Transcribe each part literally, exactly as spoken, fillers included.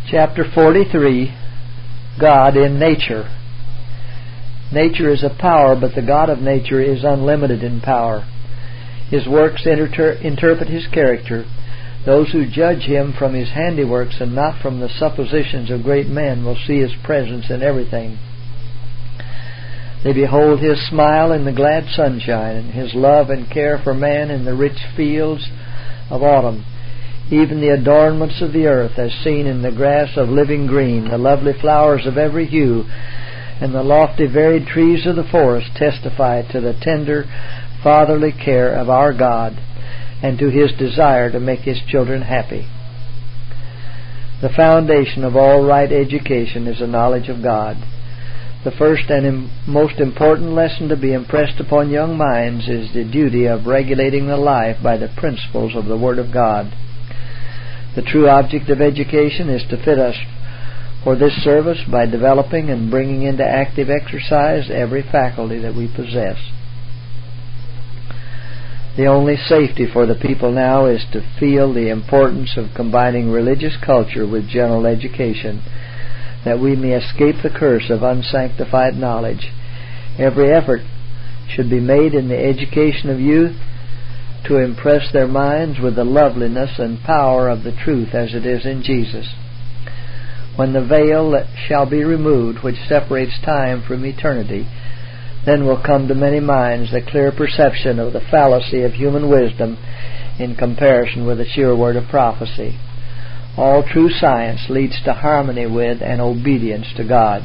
Chapter forty-three, God in Nature. Nature is a power, but the God of nature is unlimited in power. His works inter- interpret His character. Those who judge Him from His handiworks and not from the suppositions of great men will see His presence in everything. They behold His smile in the glad sunshine, and His love and care for man in the rich fields of autumn. Even the adornments of the earth, as seen in the grass of living green, the lovely flowers of every hue, and the lofty varied trees of the forest, testify to the tender, fatherly care of our God, and to His desire to make His children happy. The foundation of all right education is a knowledge of God. The first and im- most important lesson to be impressed upon young minds is the duty of regulating the life by the principles of the Word of God. The true object of education is to fit us for this service by developing and bringing into active exercise every faculty that we possess. The only safety for the people now is to feel the importance of combining religious culture with general education, that we may escape the curse of unsanctified knowledge. Every effort should be made in the education of youth to impress their minds with the loveliness and power of the truth as it is in Jesus. When the veil that shall be removed which separates time from eternity, then will come to many minds the clear perception of the fallacy of human wisdom in comparison with the sure word of prophecy. All true science leads to harmony with and obedience to God.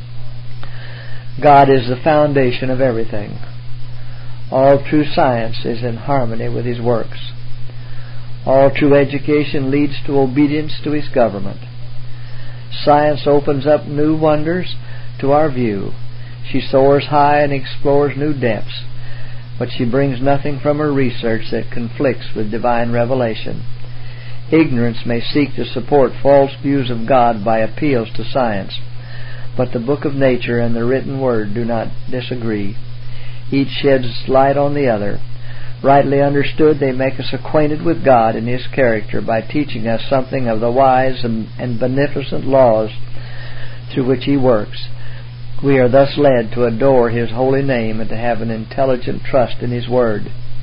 God is the foundation of everything. All true science is in harmony with His works. All true education leads to obedience to His government. Science opens up new wonders to our view. She soars high and explores new depths, but she brings nothing from her research that conflicts with divine revelation. Ignorance may seek to support false views of God by appeals to science, but the book of nature and the written word do not disagree. Each sheds light on the other. Rightly understood, they make us acquainted with God and His character by teaching us something of the wise and, and beneficent laws through which He works. We are thus led to adore His holy name and to have an intelligent trust in His word.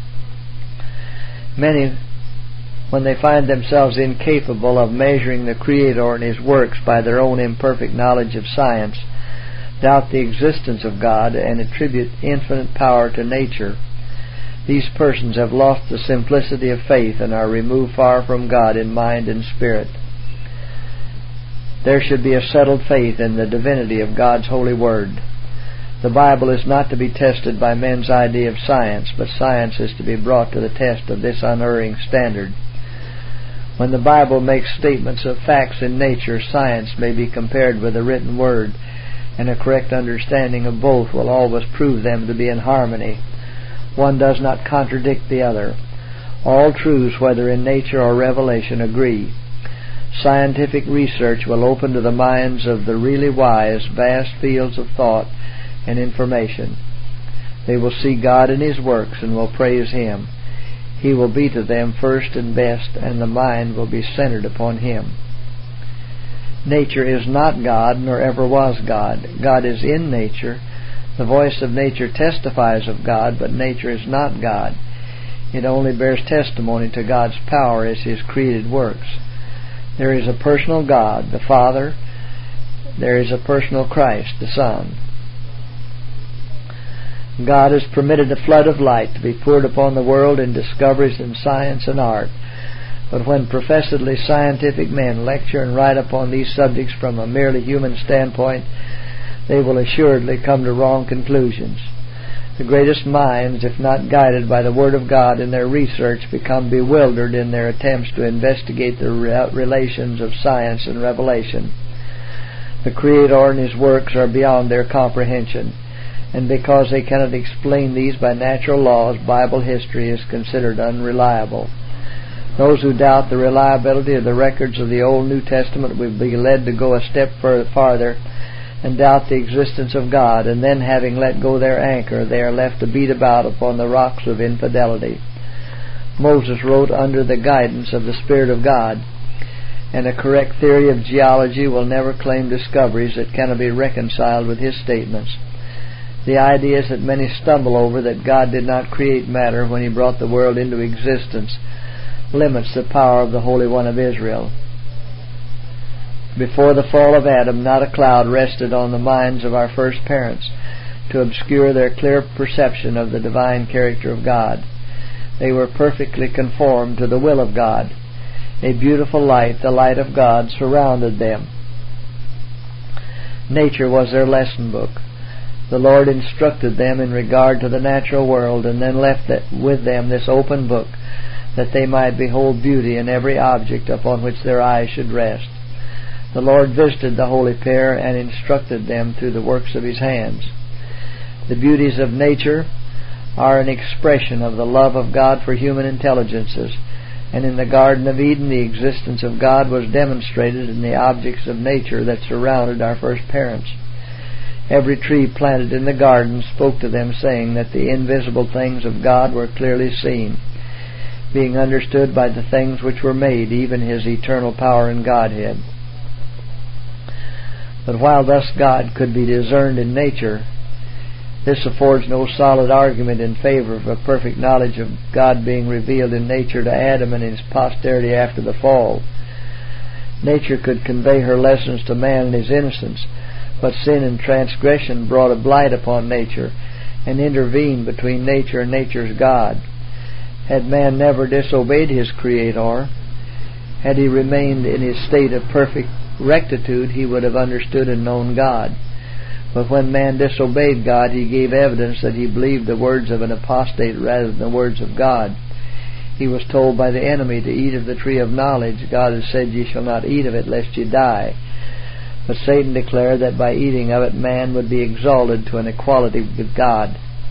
Many, when they find themselves incapable of measuring the Creator and His works by their own imperfect knowledge of science, doubt the existence of God and attribute infinite power to nature. These persons have lost the simplicity of faith and are removed far from God in mind and spirit. There should be a settled faith in the divinity of God's holy word. The Bible is not to be tested by men's idea of science, but science is to be brought to the test of this unerring standard. When the Bible makes statements of facts in nature, science may be compared with the written word, and a correct understanding of both will always prove them to be in harmony. One does not contradict the other. All truths, whether in nature or revelation, agree. Scientific research will open to the minds of the really wise vast fields of thought and information. They will see God in His works and will praise Him. He will be to them first and best, and the mind will be centered upon Him. Nature is not God, nor ever was God. God is in nature. The voice of nature testifies of God, but nature is not God. It only bears testimony to God's power as His created works. There is a personal God, the Father. There is a personal Christ, the Son. God has permitted a flood of light to be poured upon the world in discoveries in science and art. But when professedly scientific men lecture and write upon these subjects from a merely human standpoint, they will assuredly come to wrong conclusions. The greatest minds, if not guided by the Word of God in their research, become bewildered in their attempts to investigate the re- relations of science and revelation. The Creator and His works are beyond their comprehension, and because they cannot explain these by natural laws, Bible history is considered unreliable. Those who doubt the reliability of the records of the Old New Testament will be led to go a step farther and doubt the existence of God, and then, having let go their anchor, they are left to beat about upon the rocks of infidelity. Moses wrote under the guidance of the Spirit of God, and a correct theory of geology will never claim discoveries that cannot be reconciled with his statements. The ideas that many stumble over, that God did not create matter when he brought the world into existence, limits the power of the Holy One of Israel. Before the fall of Adam, not a cloud rested on the minds of our first parents to obscure their clear perception of the divine character of God. They were perfectly conformed to the will of God. A beautiful light, the light of God, surrounded them. Nature was their lesson book. The Lord instructed them in regard to the natural world, and then left with them this open book, that they might behold beauty in every object upon which their eyes should rest. The Lord visited the holy pair and instructed them through the works of his hands. The beauties of nature are an expression of the love of God for human intelligences, and in the Garden of Eden the existence of God was demonstrated in the objects of nature that surrounded our first parents. Every tree planted in the garden spoke to them, saying that the invisible things of God were clearly seen, being understood by the things which were made, even his eternal power and Godhead. But while thus God could be discerned in nature, this affords no solid argument in favor of a perfect knowledge of God being revealed in nature to Adam and his posterity after the fall. Nature could convey her lessons to man in his innocence, but sin and transgression brought a blight upon nature and intervened between nature and nature's God. Had man never disobeyed his Creator, had he remained in his state of perfect rectitude, he would have understood and known God. But when man disobeyed God, he gave evidence that he believed the words of an apostate rather than the words of God. He was told by the enemy to eat of the tree of knowledge. God has said, "Ye shall not eat of it, lest ye die." But Satan declared that by eating of it, man would be exalted to an equality with God.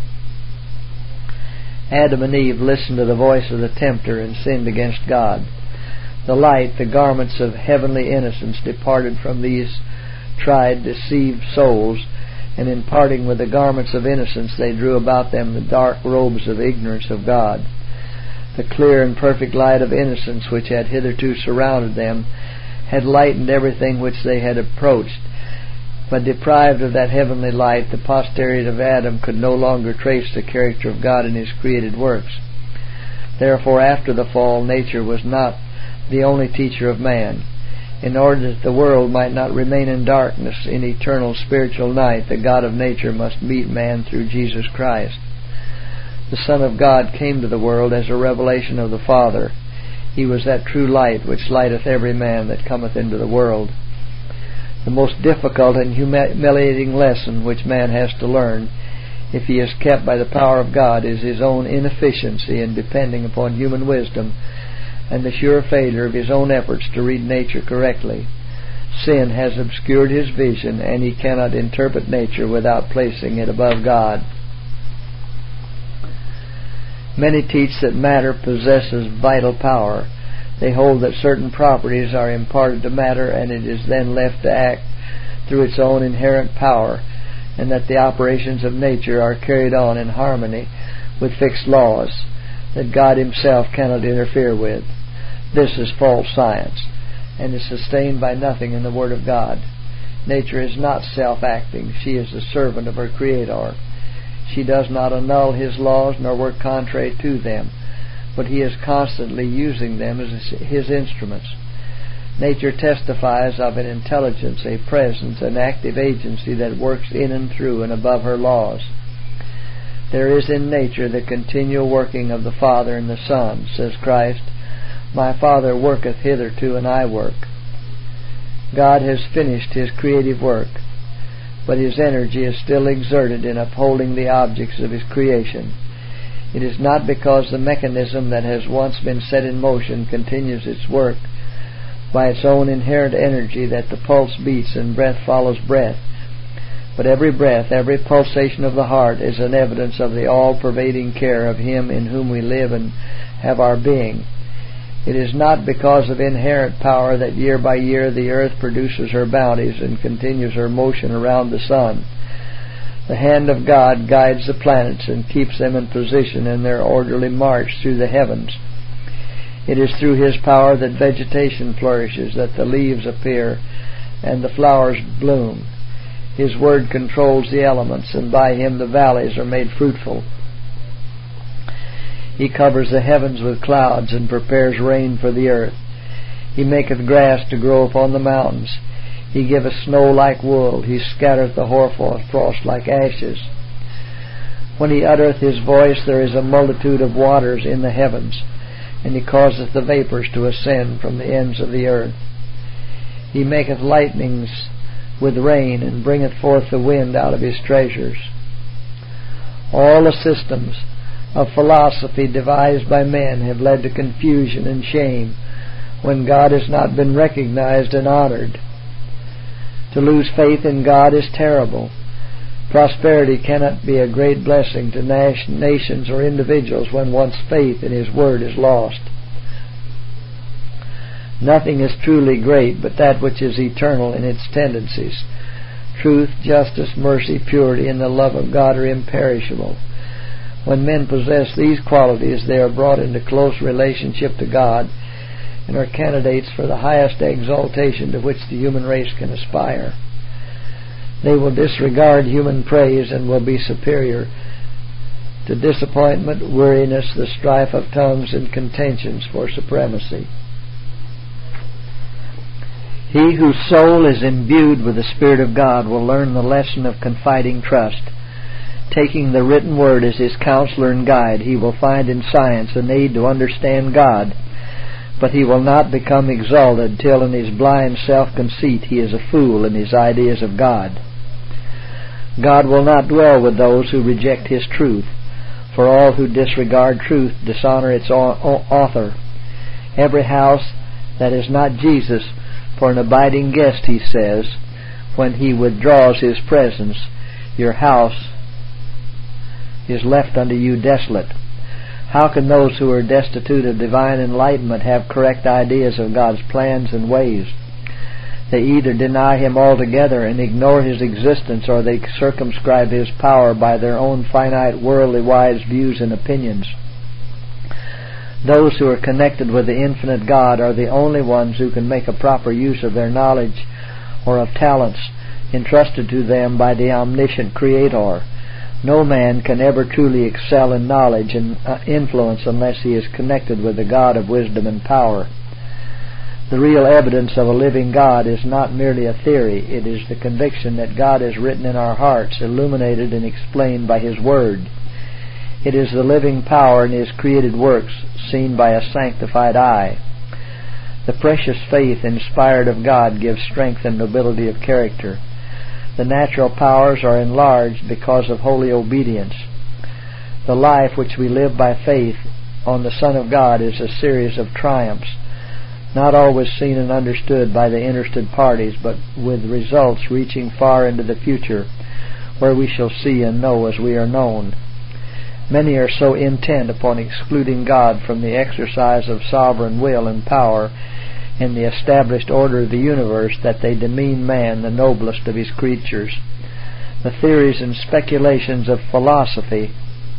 Adam and Eve listened to the voice of the tempter and sinned against God. The light, the garments of heavenly innocence, departed from these tried, deceived souls, and in parting with the garments of innocence, they drew about them the dark robes of ignorance of God. The clear and perfect light of innocence, which had hitherto surrounded them, had lightened everything which they had approached. But deprived of that heavenly light, the posterity of Adam could no longer trace the character of God in his created works. Therefore, after the fall, nature was not the only teacher of man. In order that the world might not remain in darkness, in eternal spiritual night, the God of nature must meet man through Jesus Christ. The Son of God came to the world as a revelation of the Father. He was that true light which lighteth every man that cometh into the world. The most difficult and humiliating lesson which man has to learn, if he is kept by the power of God, is his own inefficiency in depending upon human wisdom, and the sure failure of his own efforts to read nature correctly. Sin has obscured his vision, and he cannot interpret nature without placing it above God. Many teach that matter possesses vital power. They hold that certain properties are imparted to matter, and it is then left to act through its own inherent power, and that the operations of nature are carried on in harmony with fixed laws that God himself cannot interfere with. This is false science, and is sustained by nothing in the Word of God. Nature is not self-acting. She is the servant of her Creator. She does not annul his laws nor work contrary to them, but he is constantly using them as his instruments. Nature testifies of an intelligence, a presence, an active agency that works in and through and above her laws. There is in nature the continual working of the Father and the Son. Says Christ, "My Father worketh hitherto, and I work." God has finished his creative work, but his energy is still exerted in upholding the objects of his creation. It is not because the mechanism that has once been set in motion continues its work by its own inherent energy that the pulse beats and breath follows breath, but every breath, every pulsation of the heart is an evidence of the all-pervading care of him in whom we live and have our being. It is not because of inherent power that year by year the earth produces her bounties and continues her motion around the sun. The hand of God guides the planets and keeps them in position in their orderly march through the heavens. It is through His power that vegetation flourishes, that the leaves appear, and the flowers bloom. His word controls the elements, and by Him the valleys are made fruitful. He covers the heavens with clouds, and prepares rain for the earth. He maketh grass to grow upon the mountains. He giveth snow like wool. He scattereth the hoarfrost like ashes. When He uttereth His voice, there is a multitude of waters in the heavens, and He causeth the vapors to ascend from the ends of the earth. He maketh lightnings with rain, and bringeth forth the wind out of His treasures. All the systems of philosophy devised by men have led to confusion and shame when God has not been recognized and honored. To lose faith in God is terrible. Prosperity cannot be a great blessing to nations or individuals when one's faith in His Word is lost. Nothing is truly great but that which is eternal in its tendencies. Truth, justice, mercy, purity, and the love of God are imperishable. When men possess these qualities, they are brought into close relationship to God and are candidates for the highest exaltation to which the human race can aspire. They will disregard human praise and will be superior to disappointment, weariness, the strife of tongues, and contentions for supremacy. He whose soul is imbued with the Spirit of God will learn the lesson of confiding trust. Taking the written word as his counselor and guide, he will find in science an aid to understand God, but he will not become exalted till in his blind self-conceit he is a fool in his ideas of God. God will not dwell with those who reject His truth, for all who disregard truth dishonor its author. Every house that is not Jesus for an abiding guest, He says, when He withdraws His presence, your house is left unto you desolate. How can those who are destitute of divine enlightenment have correct ideas of God's plans and ways? They either deny Him altogether and ignore His existence, or they circumscribe His power by their own finite, worldly wise views and opinions. Those who are connected with the infinite God are the only ones who can make a proper use of their knowledge or of talents entrusted to them by the omniscient Creator. No man can ever truly excel in knowledge and influence unless he is connected with the God of wisdom and power. The real evidence of a living God is not merely a theory. It is the conviction that God is written in our hearts, illuminated and explained by His Word. It is the living power in His created works, seen by a sanctified eye. The precious faith inspired of God gives strength and nobility of character. The natural powers are enlarged because of holy obedience. The life which we live by faith on the Son of God is a series of triumphs, not always seen and understood by the interested parties, but with results reaching far into the future, where we shall see and know as we are known. Many are so intent upon excluding God from the exercise of sovereign will and power in the established order of the universe that they demean man, the noblest of His creatures. The theories and speculations of philosophy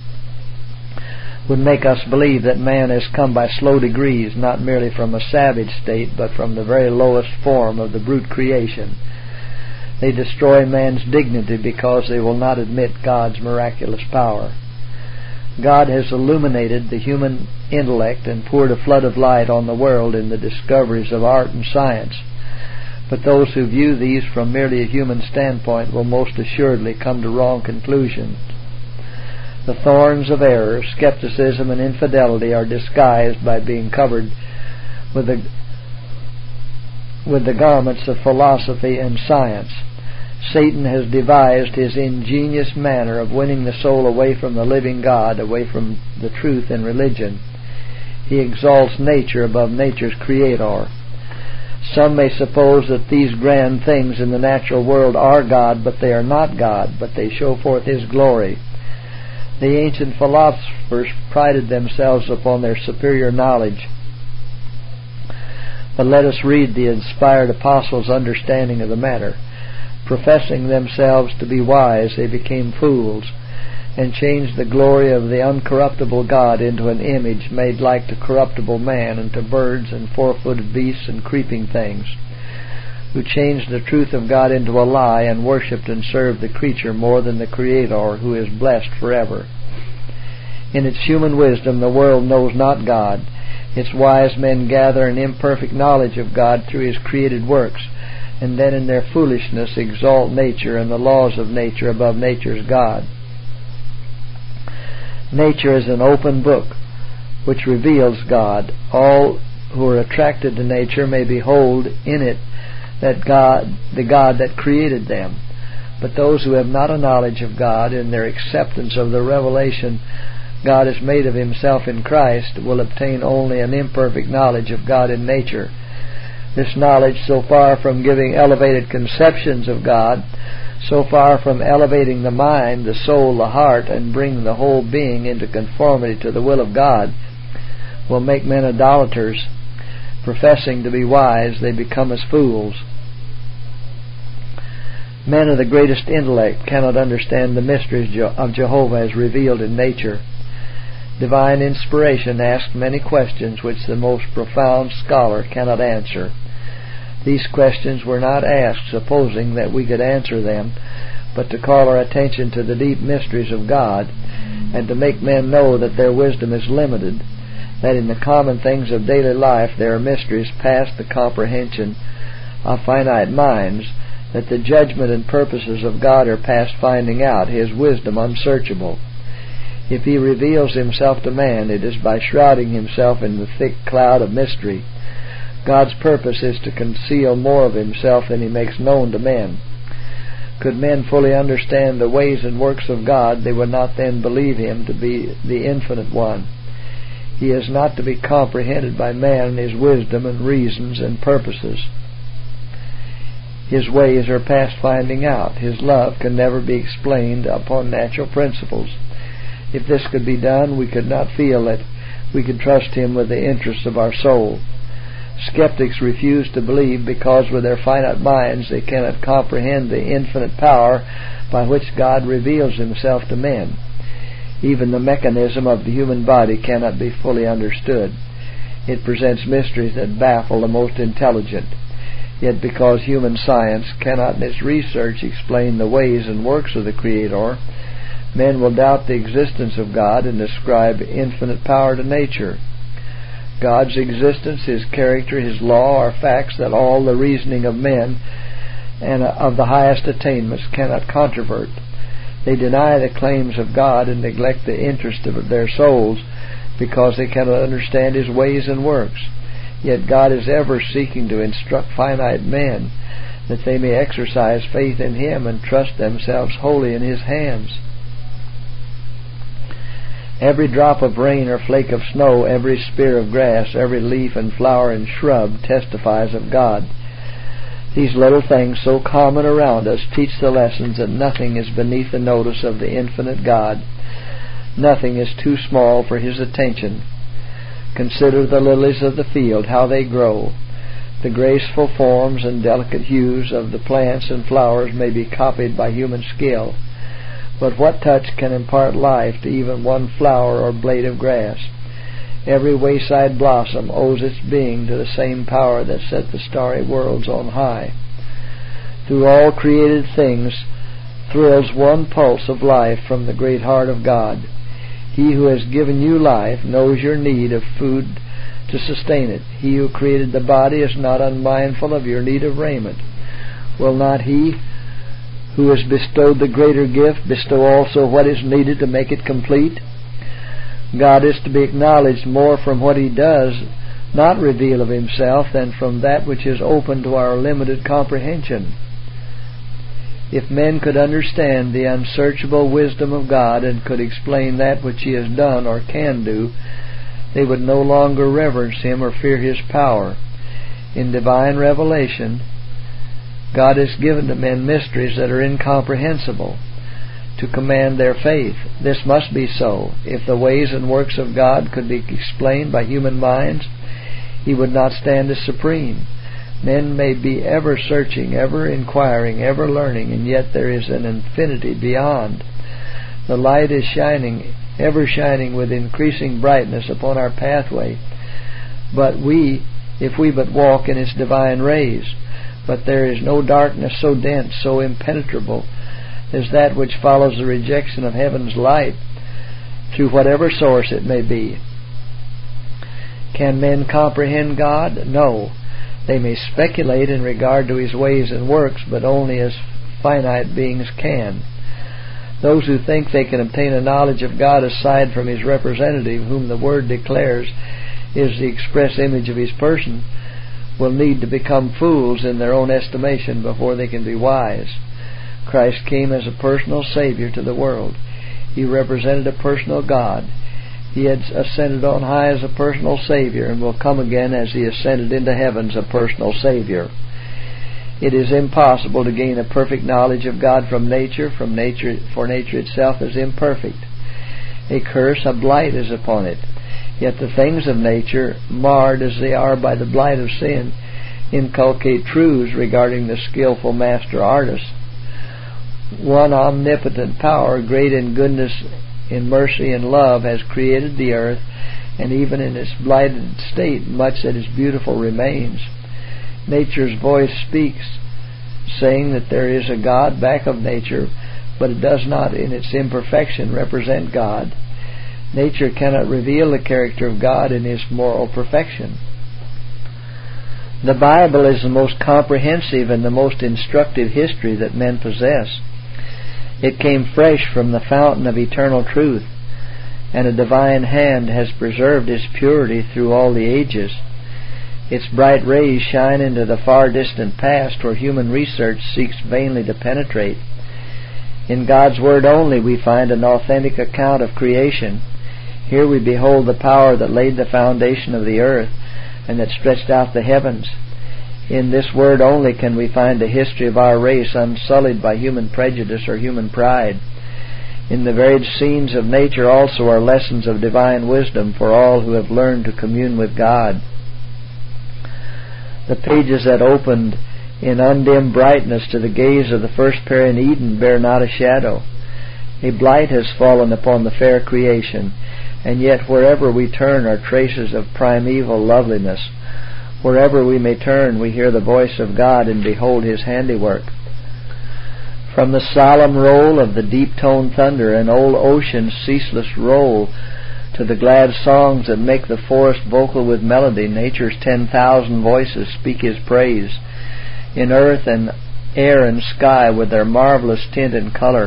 would make us believe that man has come by slow degrees, not merely from a savage state, but from the very lowest form of the brute creation. They destroy man's dignity because they will not admit God's miraculous power. God has illuminated the human intellect and poured a flood of light on the world in the discoveries of art and science. But those who view these from merely a human standpoint will most assuredly come to wrong conclusions. The thorns of error, skepticism, and infidelity are disguised by being covered with the, with the garments of philosophy and science. Satan has devised his ingenious manner of winning the soul away from the living God, away from the truth in religion. He exalts nature above nature's creator. Some may suppose that these grand things in the natural world are God, but they are not God, but they show forth His glory. The ancient philosophers prided themselves upon their superior knowledge. But let us read the inspired apostles' understanding of the matter. Professing themselves to be wise, they became fools, and changed the glory of the uncorruptible God into an image made like to corruptible man, and to birds and four-footed beasts and creeping things, who changed the truth of God into a lie, and worshipped and served the creature more than the Creator, who is blessed forever. In its human wisdom the world knows not God. Its wise men gather an imperfect knowledge of God through His created works, and then in their foolishness exalt nature and the laws of nature above nature's God. Nature is an open book which reveals God. All who are attracted to nature may behold in it that God, the God that created them. But those who have not a knowledge of God, in their acceptance of the revelation God has made of Himself in Christ, will obtain only an imperfect knowledge of God in nature. This knowledge, so far from giving elevated conceptions of God, so far from elevating the mind, the soul, the heart, and bringing the whole being into conformity to the will of God, will make men idolaters. Professing to be wise, they become as fools. Men of the greatest intellect cannot understand the mysteries of Jehovah as revealed in nature. Divine inspiration asks many questions which the most profound scholar cannot answer. These questions were not asked supposing that we could answer them, but to call our attention to the deep mysteries of God, and to make men know that their wisdom is limited, that in the common things of daily life there are mysteries past the comprehension of finite minds, that the judgment and purposes of God are past finding out, His wisdom unsearchable. If He reveals Himself to man, it is by shrouding Himself in the thick cloud of mystery. God's purpose is to conceal more of Himself than He makes known to men. Could men fully understand the ways and works of God, they would not then believe Him to be the Infinite One. He is not to be comprehended by man in His wisdom and reasons and purposes. His ways are past finding out. His love can never be explained upon natural principles. If this could be done, we could not feel that we could trust Him with the interests of our soul. Skeptics refuse to believe because with their finite minds they cannot comprehend the infinite power by which God reveals Himself to men. Even the mechanism of the human body cannot be fully understood. It presents mysteries that baffle the most intelligent. Yet because human science cannot in its research explain the ways and works of the Creator, men will doubt the existence of God and ascribe infinite power to nature. God's existence, His character, His law are facts that all the reasoning of men and of the highest attainments cannot controvert. They deny the claims of God and neglect the interest of their souls because they cannot understand His ways and works. Yet God is ever seeking to instruct finite men that they may exercise faith in Him and trust themselves wholly in His hands. Every drop of rain or flake of snow, every spear of grass, every leaf and flower and shrub testifies of God. These little things so common around us teach the lessons that nothing is beneath the notice of the infinite God. Nothing is too small for His attention. Consider the lilies of the field, how they grow. The graceful forms and delicate hues of the plants and flowers may be copied by human skill. But what touch can impart life to even one flower or blade of grass? Every wayside blossom owes its being to the same power that set the starry worlds on high. Through all created things thrills one pulse of life from the great heart of God. He who has given you life knows your need of food to sustain it. He who created the body is not unmindful of your need of raiment. Will not He who has bestowed the greater gift bestow also what is needed to make it complete? God is to be acknowledged more from what He does not reveal of Himself than from that which is open to our limited comprehension. If men could understand the unsearchable wisdom of God and could explain that which He has done or can do, they would no longer reverence Him or fear His power. In divine revelation, God has given to men mysteries that are incomprehensible to command their faith. This must be so. If the ways and works of God could be explained by human minds, He would not stand as supreme. Men may be ever searching, ever inquiring, ever learning, and yet there is an infinity beyond. The light is shining, ever shining with increasing brightness upon our pathway, but we, if we but walk in its divine rays. But there is no darkness so dense, so impenetrable, as that which follows the rejection of heaven's light, through whatever source it may be. Can men comprehend God? No. They may speculate in regard to His ways and works, but only as finite beings can. Those who think they can obtain a knowledge of God aside from His representative, whom the Word declares is the express image of His person, will need to become fools in their own estimation before they can be wise. Christ came as a personal Savior to the world. He represented a personal God. He had ascended on high as a personal Savior, and will come again as He ascended into heaven as a personal Savior. It is impossible to gain a perfect knowledge of God from nature, from nature, for nature itself is imperfect. A curse, a blight is upon it. Yet the things of nature, marred as they are by the blight of sin, inculcate truths regarding the skillful master artist. One omnipotent power, great in goodness, in mercy and love, has created the earth, and even in its blighted state, much that is beautiful remains. Nature's voice speaks, saying that there is a God back of nature, but it does not in its imperfection represent God. Nature cannot reveal the character of God in His moral perfection. The Bible is the most comprehensive and the most instructive history that men possess. It came fresh from the fountain of eternal truth, and a divine hand has preserved its purity through all the ages. Its bright rays shine into the far distant past where human research seeks vainly to penetrate. In God's Word only we find an authentic account of creation. Here we behold the power that laid the foundation of the earth and that stretched out the heavens. In this Word only can we find a history of our race unsullied by human prejudice or human pride. In the varied scenes of nature also are lessons of divine wisdom for all who have learned to commune with God. The pages that opened in undimmed brightness to the gaze of the first pair in Eden bear not a shadow. A blight has fallen upon the fair creation, and yet wherever we turn are traces of primeval loveliness. Wherever we may turn, we hear the voice of God and behold His handiwork. From the solemn roll of the deep-toned thunder and old ocean's ceaseless roll to the glad songs that make the forest vocal with melody, nature's ten thousand voices speak His praise. In earth and air and sky, with their marvelous tint and color,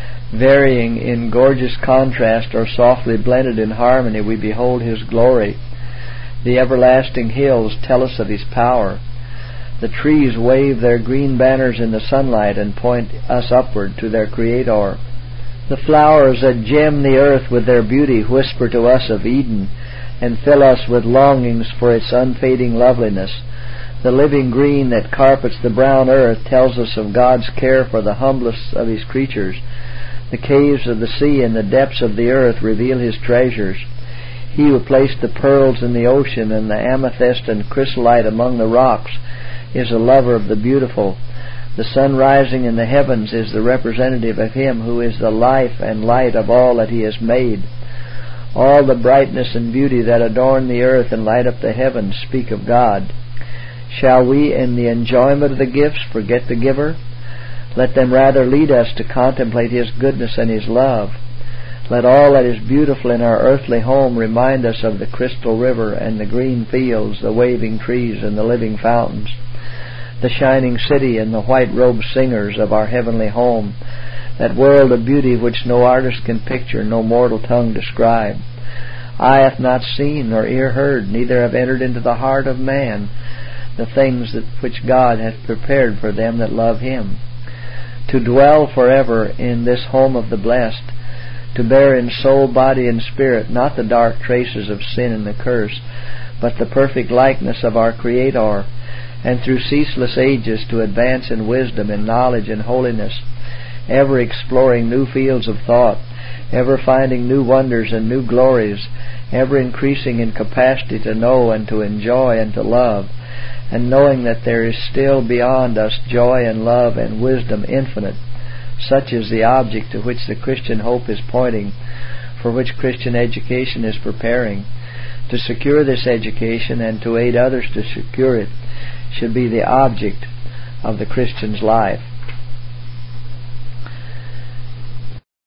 varying in gorgeous contrast or softly blended in harmony, we behold His glory. The everlasting hills tell us of His power. The trees wave their green banners in the sunlight and point us upward to their Creator. The flowers that gem the earth with their beauty whisper to us of Eden and fill us with longings for its unfading loveliness. The living green that carpets the brown earth tells us of God's care for the humblest of His creatures. The caves of the sea and the depths of the earth reveal His treasures. He who placed the pearls in the ocean and the amethyst and chrysolite among the rocks is a lover of the beautiful. The sun rising in the heavens is the representative of Him who is the life and light of all that He has made. All the brightness and beauty that adorn the earth and light up the heavens speak of God. Shall we, in the enjoyment of the gifts, forget the giver? Let them rather lead us to contemplate His goodness and His love. Let all that is beautiful in our earthly home remind us of the crystal river and the green fields, the waving trees and the living fountains, the shining city and the white-robed singers of our heavenly home, that world of beauty which no artist can picture, no mortal tongue describe. Eye hath not seen, nor ear heard, neither have entered into the heart of man the things that which God hath prepared for them that love Him. To dwell forever in this home of the blessed, to bear in soul, body, and spirit not the dark traces of sin and the curse, but the perfect likeness of our Creator, and through ceaseless ages to advance in wisdom and knowledge and holiness, ever exploring new fields of thought, ever finding new wonders and new glories, ever increasing in capacity to know and to enjoy and to love, and knowing that there is still beyond us joy and love and wisdom infinite, Such is the object to which the Christian hope is pointing, for which Christian education is preparing. To secure this education and to aid others to secure it should be the object of the Christian's life.